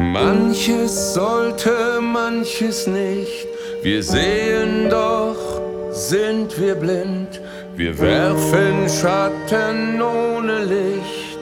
Manches sollte, manches nicht. Wir sehen doch, sind wir blind. Wir werfen Schatten ohne Licht.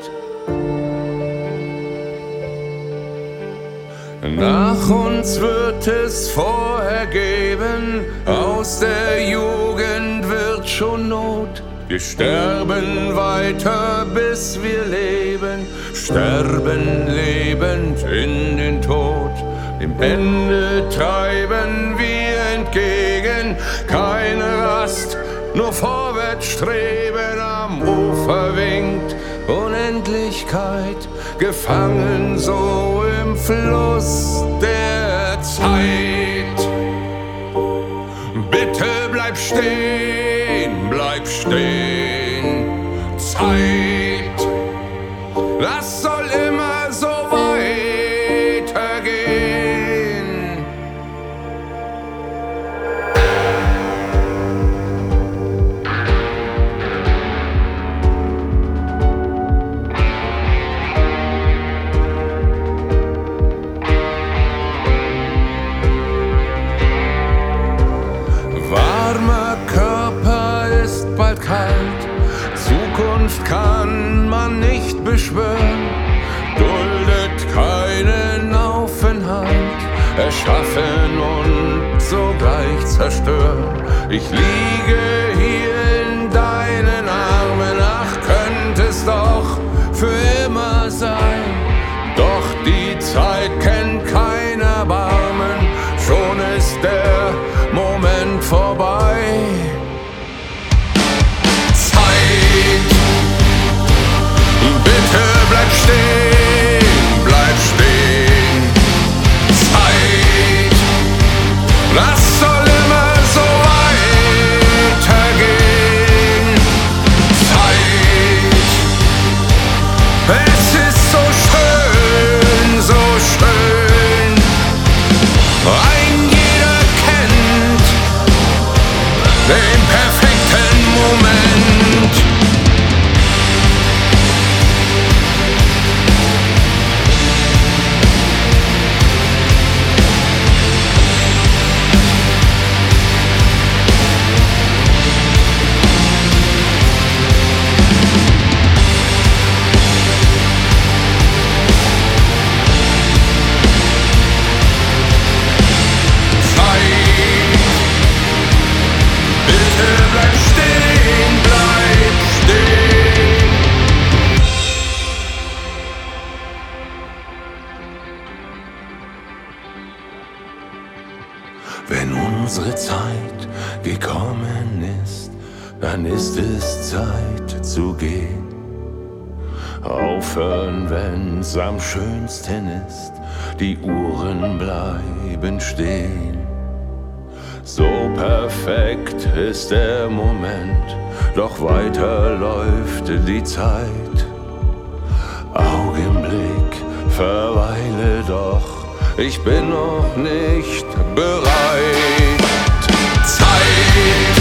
Nach uns wird es vorher geben, aus der Jugend wird schon Not. Wir sterben weiter, bis wir leben, sterben lebend in den Tod. Dem Ende treiben wir entgegen, keine Rast, nur vorwärts streben. Am Ufer winkt Unendlichkeit, gefangen so im Fluss der Zeit. Bitte bleib stehen, bleib stehen, Zeit. Das soll immer so weitergehen. Warmer Körper ist bald kalt, Zukunft kann man nicht beschwören, duldet keinen Aufenthalt, erschaffen und sogleich zerstören. Ich liege hier in deinen Armen, ach, könnte es doch für immer sein. Doch die Zeit kennt kein Erbarmen, schon ist der Moment vorbei. Bitte bleib stehen, bleib stehen, Zeit. Das soll immer so weitergehen, Zeit. Es ist so schön, so schön. Ein jeder kennt den perfekten Moment. Wenn unsere Zeit gekommen ist, dann ist es Zeit zu gehen. Aufhören, wenn's am schönsten ist, die Uhren bleiben stehen. So perfekt ist der Moment, doch weiter läuft die Zeit. Augenblick, verweile doch, ich bin noch nicht bereit. Zeit.